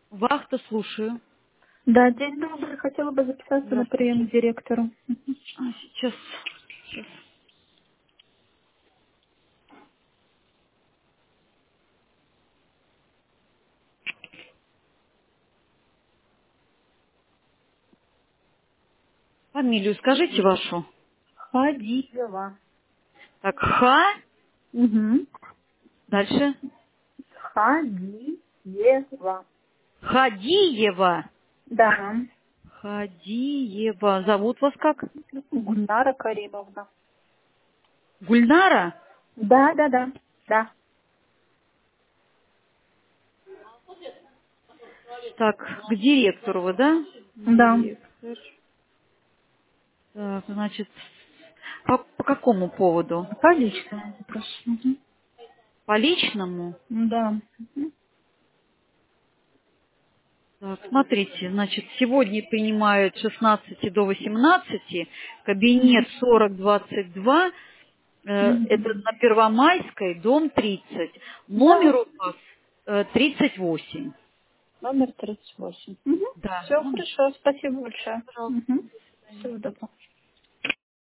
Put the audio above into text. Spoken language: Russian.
Вахта, слушаю. Да, день добрый. Хотела бы записаться на прием к Здравствуйте. директору. Сейчас. Фамилию скажите вашу. Хадиева. Так, Угу. Дальше. Хадиева. Хадиева. Да. Хадиева. Зовут вас как? Гульнара Каримовна. Гульнара? Да, да, да. Да. Так, к директору вы, да? Да. Директор. Так, значит, по какому поводу? По личному вопросу. По личному? Да. Так, смотрите, значит, сегодня принимают с 16 до 18, кабинет 4022, это Мгм. на Первомайской, дом 30, номер Да. у вас 38. Номер 38. Да, Все номер. хорошо. Спасибо большое. Пожалуйста. Всего доброго.